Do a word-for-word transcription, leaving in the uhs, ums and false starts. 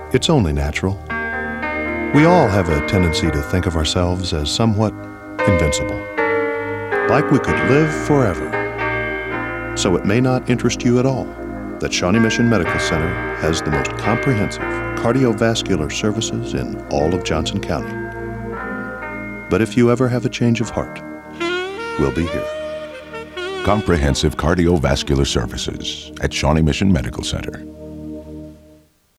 It's only natural. We all have a tendency to think of ourselves as somewhat invincible, like we could live forever. So it may not interest you at all that Shawnee Mission Medical Center has the most comprehensive cardiovascular services in all of Johnson County. But if you ever have a change of heart, we'll be here. Comprehensive cardiovascular services at Shawnee Mission Medical Center.